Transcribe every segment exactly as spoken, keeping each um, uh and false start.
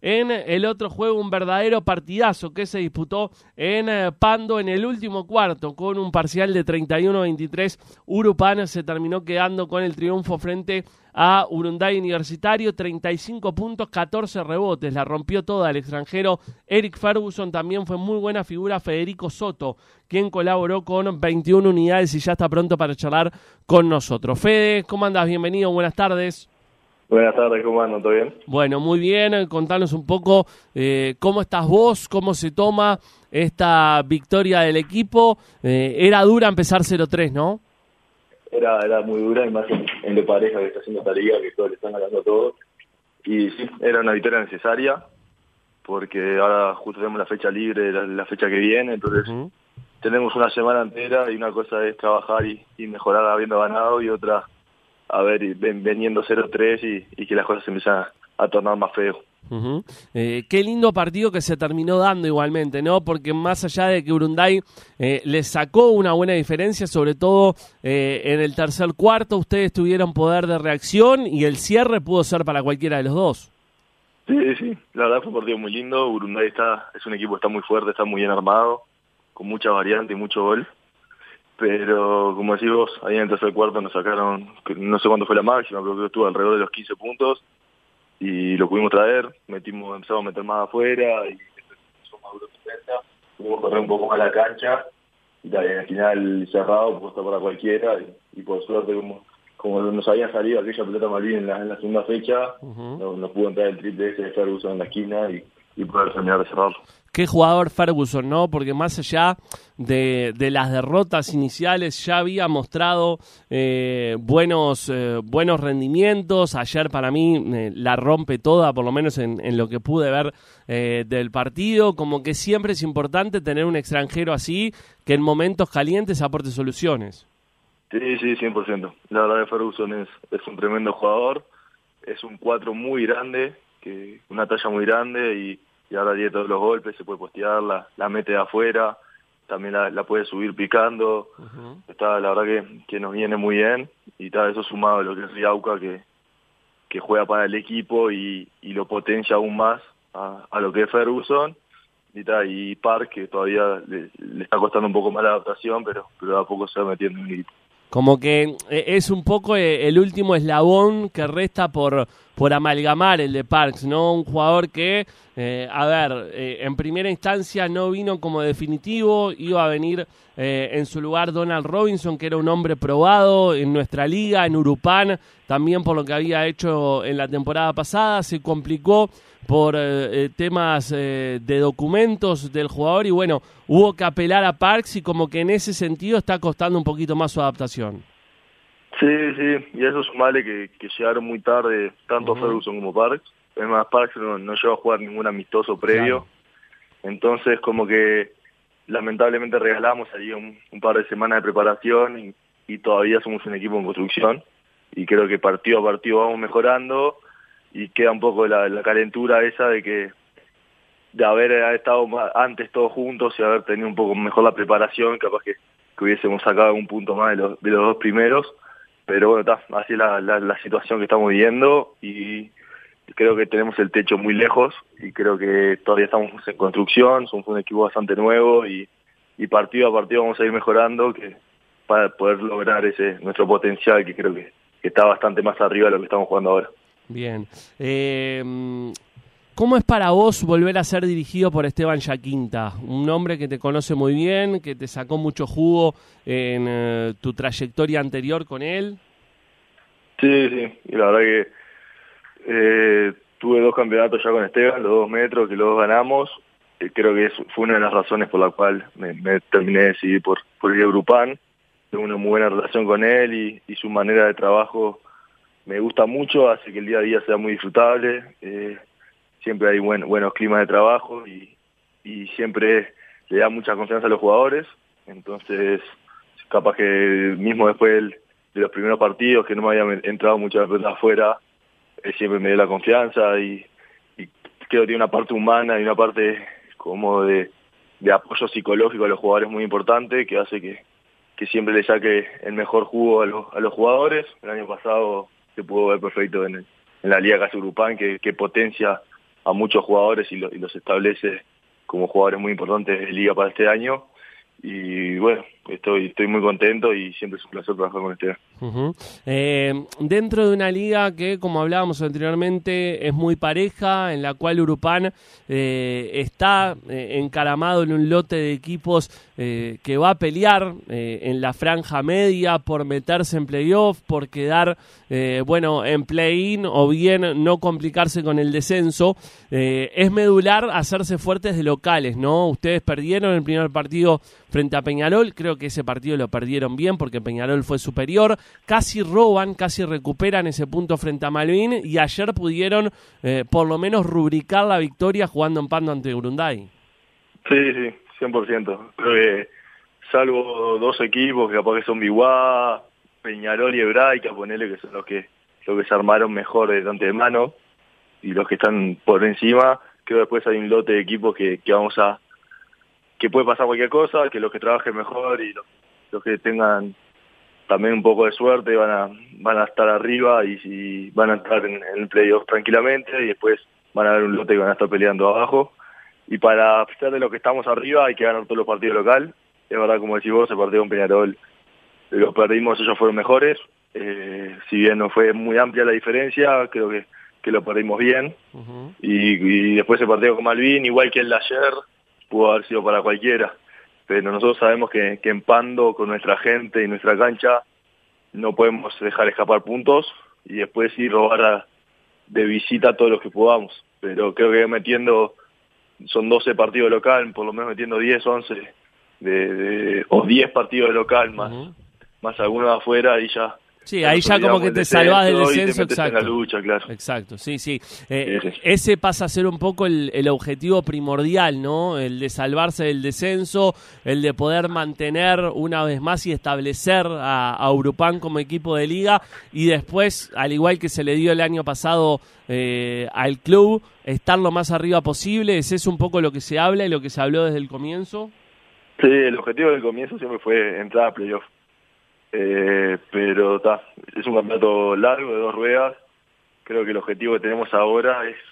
en el otro juego, un verdadero partidazo que se disputó en eh, Pando en el último cuarto, con un parcial de treinta y uno a veintitrés. Urupán se terminó quedando con el triunfo frente a Urunday Universitario, treinta y cinco puntos, catorce rebotes, la rompió toda el extranjero Eric Ferguson. También fue muy buena figura Federico Soto, quien colaboró con veintiuna unidades y ya está pronto para charlar con nosotros. Fede, ¿cómo andas? Bienvenido, buenas tardes. Buenas tardes, ¿cómo andan? ¿Todo bien? Bueno, muy bien, contanos un poco eh, cómo estás vos, cómo se toma esta victoria del equipo. Eh, era dura empezar cero tres, ¿no? Era, era muy dura, y más en, en lo pareja que está haciendo esta liga, que todos le están ganando a todos. Y sí, era una victoria necesaria, porque ahora justo tenemos la fecha libre, la, la fecha que viene, entonces uh-huh. tenemos una semana entera y una cosa es trabajar y, y mejorar habiendo ganado, y otra, a ver, ven, veniendo cero tres y, y que las cosas se empiezan a, a tornar más feo. Uh-huh. Eh, qué lindo partido que se terminó dando igualmente, ¿no? Porque más allá de que Urunday eh, le sacó una buena diferencia, sobre todo eh, en el tercer cuarto, ustedes tuvieron poder de reacción y el cierre pudo ser para cualquiera de los dos. Sí, sí, la verdad fue un partido muy lindo. Urunday está, es un equipo que está muy fuerte, está muy bien armado, con mucha variante y mucho gol. Pero, como decís vos, ahí en el tercer cuarto nos sacaron, no sé cuándo fue la máxima, pero creo que estuvo alrededor de los quince puntos. Y lo pudimos traer, metimos, empezamos a meter más afuera y somos más duros en defensa, pudimos correr un poco más la cancha y también al final cerrado, puesto para cualquiera, y, y por suerte como, como nos había salido aquella pelota Malvin en la, en la segunda fecha, uh-huh. nos, nos pudo entrar el triple ese de Ferguson en la esquina y, y poder terminar de cerrarlo. Qué jugador Ferguson, ¿no? Porque más allá de, de las derrotas iniciales ya había mostrado eh, buenos eh, buenos rendimientos. Ayer para mí eh, la rompe toda, por lo menos en, en lo que pude ver eh, del partido. Como que siempre es importante tener un extranjero así que en momentos calientes aporte soluciones. Sí, sí, cien por ciento. La verdad que Ferguson es, es un tremendo jugador. Es un cuatro muy grande, que una talla muy grande y... y ahora tiene todos los golpes, se puede postear, la, la mete de afuera, también la, la puede subir picando. Uh-huh. Está, la verdad que, que nos viene muy bien, y está eso sumado a lo que es Riauca, que, que juega para el equipo y, y lo potencia aún más a, a lo que es Ferguson, y, está, y Park, que todavía le, le está costando un poco más la adaptación, pero, pero a poco se va metiendo en el equipo. Como que es un poco el último eslabón que resta por, por amalgamar el de Parks, ¿no? Un jugador que, eh, a ver, eh, en primera instancia no vino como definitivo, iba a venir eh, en su lugar Donald Robinson, que era un hombre probado en nuestra liga, en Urupán, también por lo que había hecho en la temporada pasada, se complicó por eh, temas eh, de documentos del jugador y bueno, hubo que apelar a Parks y como que en ese sentido está costando un poquito más su adaptación. Sí, sí, y eso sumale que, que llegaron muy tarde tanto uh-huh. Ferguson como Parks. Es más, Parks no, no llegó a jugar ningún amistoso previo, claro. Entonces como que lamentablemente regalamos ahí un, un par de semanas de preparación y, y todavía somos un equipo en construcción y creo que partido a partido vamos mejorando. Y queda un poco la, la calentura esa de que de haber estado antes todos juntos y haber tenido un poco mejor la preparación, capaz que, que hubiésemos sacado un punto más de los, de los dos primeros, pero bueno, está, así es la, la, la situación que estamos viviendo y creo que tenemos el techo muy lejos y creo que todavía estamos en construcción, somos un equipo bastante nuevo y, y partido a partido vamos a ir mejorando que para poder lograr ese nuestro potencial que creo que, que está bastante más arriba de lo que estamos jugando ahora. Bien. Eh, ¿Cómo es para vos volver a ser dirigido por Esteban Yaquinta? Un hombre que te conoce muy bien, que te sacó mucho jugo en eh, tu trayectoria anterior con él. Sí, sí. Y la verdad que eh, tuve dos campeonatos ya con Esteban, los dos metros, que los dos ganamos. Eh, creo que eso fue una de las razones por la cual me, me terminé de decidir por, por ir a Urupán. Tengo una muy buena relación con él y, y su manera de trabajo me gusta mucho, hace que el día a día sea muy disfrutable, eh, siempre hay buen, buenos climas de trabajo y, y siempre le da mucha confianza a los jugadores, entonces capaz que mismo después del, de los primeros partidos que no me había entrado muchas pelotas afuera, él siempre me dio la confianza y, y creo que tiene una parte humana y una parte como de, de apoyo psicológico a los jugadores muy importante que hace que, que siempre le saque el mejor jugo a los, a los jugadores. El año pasado se pudo ver perfecto en, en la Liga Casi Urupán, que, que potencia a muchos jugadores y, lo, y los establece como jugadores muy importantes de Liga para este año. Y bueno, estoy estoy muy contento y siempre es un placer trabajar con este. Uh-huh. Eh, dentro de una liga que, como hablábamos anteriormente, es muy pareja, en la cual Urupán eh, está eh, encaramado en un lote de equipos eh, que va a pelear eh, en la franja media por meterse en playoff, por quedar eh, bueno en play-in o bien no complicarse con el descenso. Eh, es medular hacerse fuertes de locales, ¿no? Ustedes perdieron el primer partido frente a Peñarol, creo que ese partido lo perdieron bien porque Peñarol fue superior, casi roban, casi recuperan ese punto frente a Malvin y ayer pudieron eh, por lo menos rubricar la victoria jugando en Pando ante Urunday. Sí, sí, cien por ciento. Creo que salvo dos equipos que capaz que son Biguá, Peñarol y Hebraica, ponele que son los que, los que se armaron mejor de antemano y los que están por encima, creo que después hay un lote de equipos que, que vamos a que puede pasar cualquier cosa, que los que trabajen mejor y los, los que tengan también un poco de suerte van a van a estar arriba y, y van a estar en, en el playoff tranquilamente y después van a haber un lote que van a estar peleando abajo. Y para ser de los que estamos arriba hay que ganar todos los partidos local. Es verdad, como decís vos, el partido con Peñarol los perdimos, ellos fueron mejores. Eh, si bien no fue muy amplia la diferencia, creo que, que lo perdimos bien. Uh-huh. y, y después el partido con Malvin, igual que el de ayer, pudo haber sido para cualquiera, pero nosotros sabemos que, que en Pando, con nuestra gente y nuestra cancha, no podemos dejar escapar puntos y después ir robar a, de visita todos los que podamos, pero creo que metiendo, son doce partidos de local, por lo menos metiendo diez, once, de, de, o diez partidos de local, más, uh-huh. más algunos de afuera, y ya... Sí, ahí ya como que te salvás del descenso, exacto. En la lucha, claro. Exacto, sí, sí. Eh, sí, sí. Ese pasa a ser un poco el, el objetivo primordial, ¿no? El de salvarse del descenso, el de poder mantener una vez más y establecer a, a Urupán como equipo de liga y después, al igual que se le dio el año pasado eh, al club, estar lo más arriba posible. ¿Ese es un poco lo que se habla y lo que se habló desde el comienzo? Sí, el objetivo del comienzo siempre fue entrar a playoff. Eh, pero ta, es un campeonato largo de dos ruedas. Creo que el objetivo que tenemos ahora es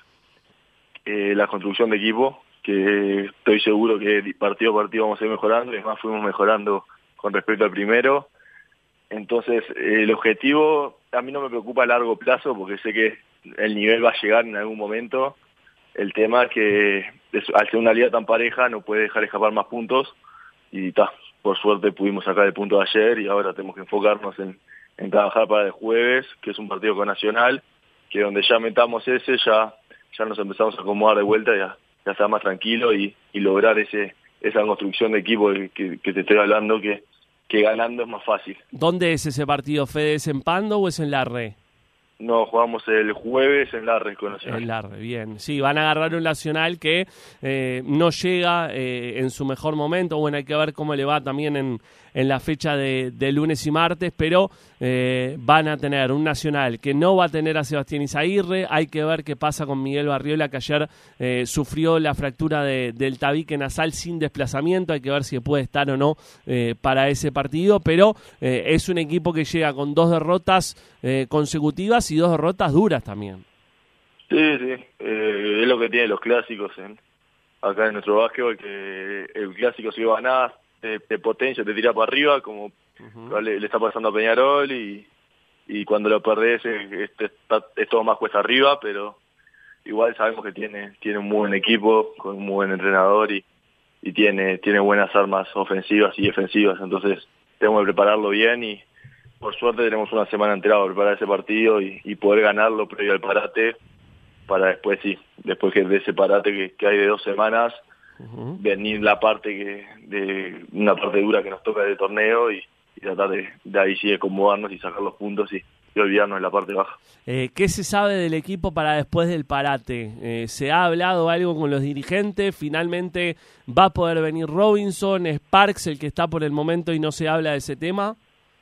eh, la construcción de equipo, que estoy seguro que partido a partido vamos a ir mejorando, y además fuimos mejorando con respecto al primero. Entonces eh, el objetivo a mí no me preocupa a largo plazo porque sé que el nivel va a llegar en algún momento. El tema es que es, al ser una liga tan pareja no puede dejar escapar más puntos y ta, por suerte pudimos sacar el punto de ayer y ahora tenemos que enfocarnos en, en trabajar para el jueves, que es un partido con Nacional, que donde ya metamos ese, ya ya nos empezamos a acomodar de vuelta y ya, ya estar más tranquilo y, y lograr ese esa construcción de equipo que, que te estoy hablando, que, que ganando es más fácil. ¿Dónde es ese partido, Fede? ¿Es en Pando o es en Larre? No, jugamos el jueves en Larre con Nacional. En Larre, bien. Sí, van a agarrar un Nacional que eh, no llega eh, en su mejor momento. Bueno, hay que ver cómo le va también en, en la fecha de, de lunes y martes, pero eh, van a tener un Nacional que no va a tener a Sebastián Izaguirre. Hay que ver qué pasa con Miguel Barriola, que ayer eh, sufrió la fractura de, del tabique nasal sin desplazamiento. Hay que ver si puede estar o no eh, para ese partido, pero eh, es un equipo que llega con dos derrotas eh, consecutivas y dos derrotas duras también. Sí, sí, eh, es lo que tienen los clásicos en, acá en nuestro básquetbol, que el clásico si ganás te, te potencia, te tira para arriba, como uh-huh. le, le está pasando a Peñarol, y, y cuando lo perdés es, es, es todo más cuesta arriba, pero igual sabemos que tiene tiene un muy buen equipo, con un muy buen entrenador y, y tiene, tiene buenas armas ofensivas y defensivas, entonces tenemos que prepararlo bien y por suerte tenemos una semana entera para preparar ese partido y, y poder ganarlo previo al parate, para después sí, después que de ese parate que, que hay de dos semanas, uh-huh. venir la parte que de una parte dura que nos toca del torneo y, y tratar de, de ahí sí acomodarnos y sacar los puntos y, y olvidarnos de la parte baja. Eh, ¿Qué se sabe del equipo para después del parate? Eh, ¿Se ha hablado algo con los dirigentes? ¿Finalmente va a poder venir Robinson? ¿Es Parks el que está por el momento y no se habla de ese tema?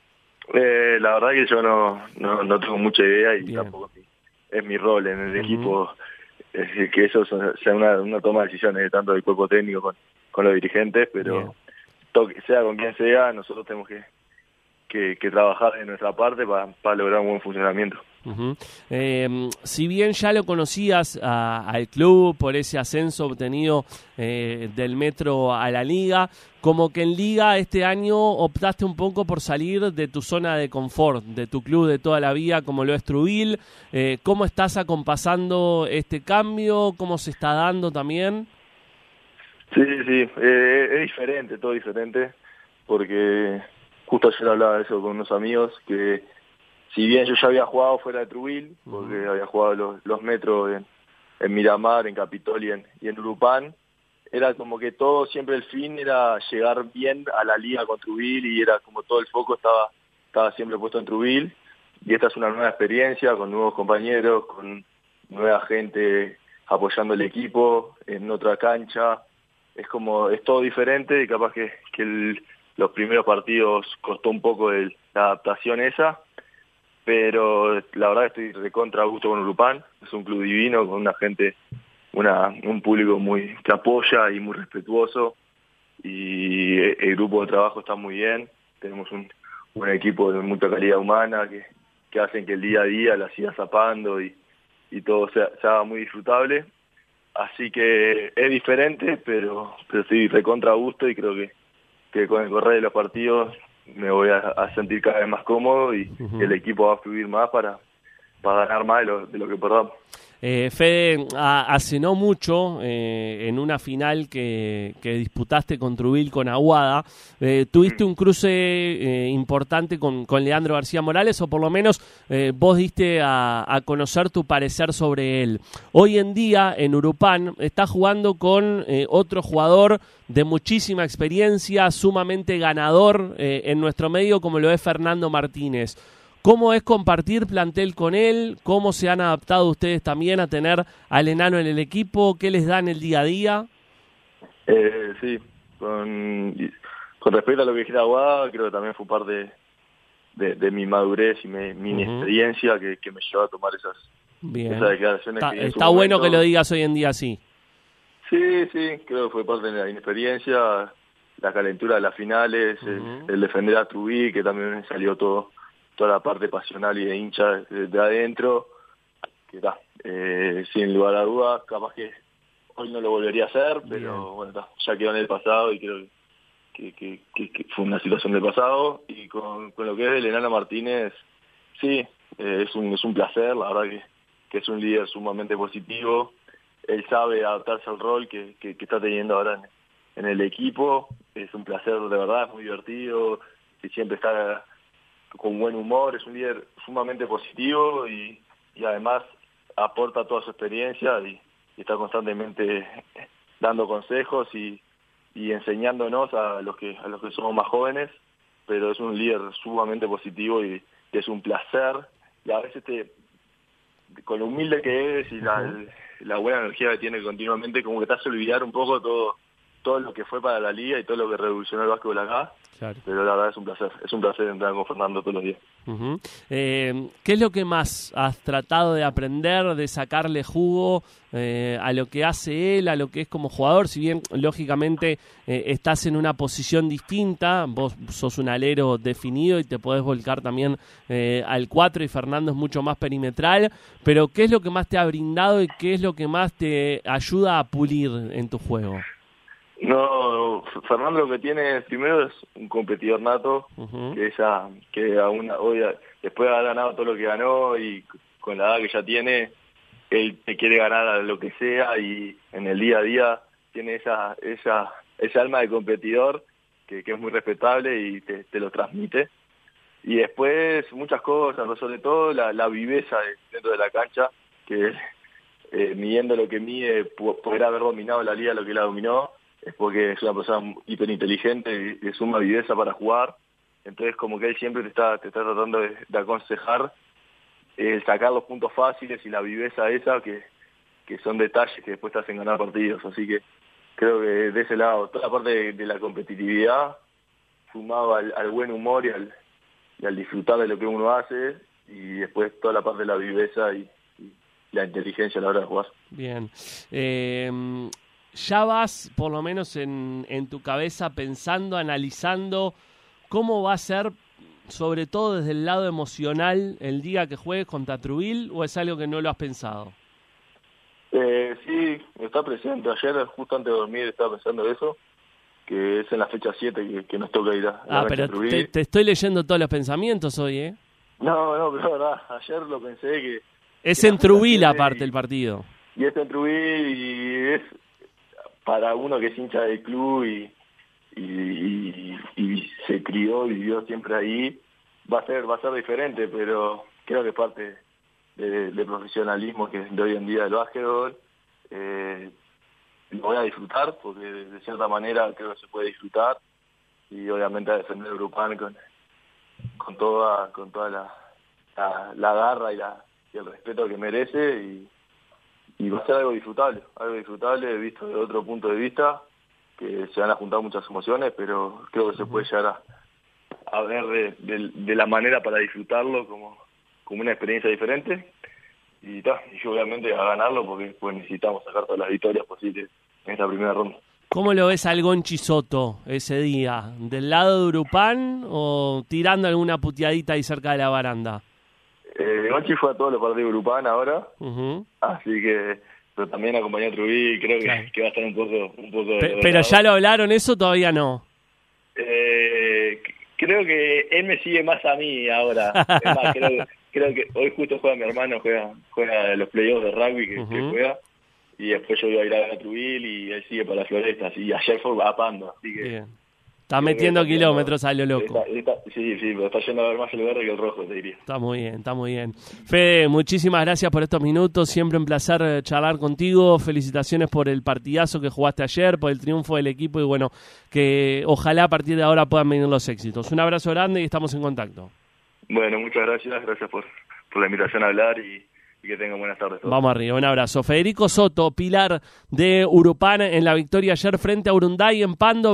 Eh, la verdad que yo no, no, no tengo mucha idea y Bien. tampoco es mi rol en el uh-huh. equipo, es que eso sea una, una toma de decisiones tanto del cuerpo técnico con, con los dirigentes, pero toque, sea con quien sea, nosotros tenemos que, que, que trabajar de nuestra parte para, para lograr un buen funcionamiento. Uh-huh. Eh, si bien ya lo conocías a, al club por ese ascenso obtenido eh, del Metro a la Liga, como que en Liga este año optaste un poco por salir de tu zona de confort, de tu club de toda la vida como lo es Trubil. Eh, ¿Cómo estás acompasando este cambio? ¿Cómo se está dando también? Sí, sí, eh, es diferente, todo diferente, porque justo ayer hablaba de eso con unos amigos, que si bien yo ya había jugado fuera de Trubil, porque uh-huh. había jugado los, los metros en, en Miramar, en Capitol y en, y en Urupán, era como que todo, siempre el fin era llegar bien a la liga con Trubil y era como todo el foco estaba, estaba siempre puesto en Trubil. Y esta es una nueva experiencia con nuevos compañeros, con nueva gente apoyando el equipo en otra cancha. Es como, es todo diferente y capaz que, que el, los primeros partidos costó un poco el, la adaptación esa. Pero la verdad estoy recontra a gusto con Urupán, es un club divino, con una gente, una un público muy que apoya y muy respetuoso, y el grupo de trabajo está muy bien, tenemos un, un equipo de mucha calidad humana que, que hacen que el día a día la siga zapando y, y todo sea, se haga muy disfrutable, así que es diferente, pero, pero estoy recontra a gusto y creo que, que con el correr de los partidos me voy a, a sentir cada vez más cómodo y uh-huh. el equipo va a fluir más para, para ganar más de lo, de lo que perdamos. Eh, Fede, a, hace no mucho, eh, en una final que, que disputaste con Trubil con Aguada, eh, tuviste un cruce eh, importante con, con Leandro García Morales, o por lo menos eh, vos diste a, a conocer tu parecer sobre él. Hoy en día, en Urupán, está jugando con eh, otro jugador de muchísima experiencia, sumamente ganador eh, en nuestro medio, como lo es Fernando Martínez. ¿Cómo es compartir plantel con él? ¿Cómo se han adaptado ustedes también a tener al enano en el equipo? ¿Qué les da en el día a día? Eh, sí, con, con respecto a lo que dijiste Aguada, creo que también fue parte de, de, de mi madurez y mi, mi uh-huh. experiencia que, que me llevó a tomar esas, esas declaraciones. Está, que está bueno momento, que lo digas hoy en día así. Sí, sí, creo que fue parte de la inexperiencia, la calentura de las finales, uh-huh. el, el defender a Trubil, que también salió todo toda la parte pasional y de hincha de, de adentro, que da, eh, sin lugar a dudas, capaz que hoy no lo volvería a hacer, pero Bien. bueno, ta, ya quedó en el pasado y creo que, que, que, que fue una situación del pasado. Y con, con lo que es el enano Martínez, sí, eh, es, un, es un placer, la verdad que, que es un líder sumamente positivo, él sabe adaptarse al rol que, que, que está teniendo ahora en, en el equipo, es un placer de verdad, es muy divertido, y siempre está con buen humor, es un líder sumamente positivo y, y además aporta toda su experiencia y, y está constantemente dando consejos y, y enseñándonos a los que a los que somos más jóvenes, pero es un líder sumamente positivo y, y es un placer, y a veces te, con lo humilde que es y la, la buena energía que tiene continuamente, como que te hace olvidar un poco todo todo lo que fue para la liga y todo lo que revolucionó el básquetbol acá. Claro. Pero la verdad es un placer, es un placer entrar con Fernando todos los días. Uh-huh. Eh, ¿Qué es lo que más has tratado de aprender, de sacarle jugo eh, a lo que hace él, a lo que es como jugador? Si bien, lógicamente, eh, estás en una posición distinta, vos sos un alero definido y te podés volcar también eh, al cuatro, y Fernando es mucho más perimetral, pero ¿qué es lo que más te ha brindado y qué es lo que más te ayuda a pulir en tu juego? No, Fernando lo que tiene primero es un competidor nato, uh-huh. que ya, que aún hoy, después de haber ganado todo lo que ganó y con la edad que ya tiene, él te quiere ganar a lo que sea y en el día a día tiene esa esa esa alma de competidor que, que es muy respetable y te, te lo transmite. Y después muchas cosas, ¿no? Sobre todo la, la viveza dentro de la cancha, que eh, midiendo lo que mide, poder haber dominado la liga lo que la dominó, es porque es una persona hiperinteligente y de suma viveza para jugar. Entonces como que él siempre te está, te está tratando de, de aconsejar eh, sacar los puntos fáciles y la viveza esa que, que son detalles que después te hacen ganar partidos. Así que creo que de ese lado, toda la parte de, de la competitividad, sumado al, al buen humor y al, y al disfrutar de lo que uno hace, y después toda la parte de la viveza y, y la inteligencia a la hora de jugar. Bien. Eh... Ya vas, por lo menos en, en tu cabeza, pensando, analizando cómo va a ser sobre todo desde el lado emocional, el día que juegues contra Trubil, o es algo que no lo has pensado? Eh, sí, está presente. Ayer, justo antes de dormir, estaba pensando eso, que es en la fecha siete que, que nos toca ir a, a Ah, pero te, te estoy leyendo todos los pensamientos hoy, ¿eh? No, no, pero la verdad, ayer lo pensé que... Es que en Trubil aparte y, el partido. Y es en Trubil y es para uno que es hincha del club y, y, y, y se crió y vivió siempre ahí, va a ser va a ser diferente, pero creo que parte de, de profesionalismo que de hoy en día del básquetbol, eh, lo voy a disfrutar porque de, de cierta manera creo que se puede disfrutar y obviamente a defender el Grupán con, con toda con toda la, la, la garra y, la, y el respeto que merece y, y va a ser algo disfrutable, algo disfrutable visto de otro punto de vista, que se van a juntar muchas emociones, pero creo que se puede llegar a, a ver de, de, de la manera para disfrutarlo como, como una experiencia diferente y, ta, y obviamente a ganarlo porque pues necesitamos sacar todas las victorias posibles en esta primera ronda. ¿Cómo lo ves al Gonchi Soto ese día? ¿Del lado de Urupán o tirando alguna puteadita ahí cerca de la baranda? Eh, Gonchi fue a todos los partidos de Urupán ahora, Uh-huh. así que pero también acompañó a Trubí, creo que, claro. que va a estar un poco... Un poco Pe- pero ya lo hablaron eso, todavía no. Eh, creo que él me sigue más a mí ahora. Es más, creo, creo que hoy justo juega mi hermano, juega, juega los playoffs de rugby que, uh-huh. que juega. Y después yo iba a ir a ver a Trubil y él sigue para las florestas. Y ayer fue a Pando, así que... Bien. Está metiendo está kilómetros a lo loco. Está, está, sí, sí, pero está yendo a ver más el verde que el rojo, te diría. Está muy bien, está muy bien. Fede, muchísimas gracias por estos minutos. Siempre un placer charlar contigo. Felicitaciones por el partidazo que jugaste ayer, por el triunfo del equipo y bueno, que ojalá a partir de ahora puedan venir los éxitos. Un abrazo grande y estamos en contacto. Bueno, muchas gracias. Gracias por, por la invitación a hablar y... y que tengan buenas tardes todos. Vamos arriba, un abrazo. Federico Soto, pilar de Urupán en la victoria ayer frente a Urunday en Pando.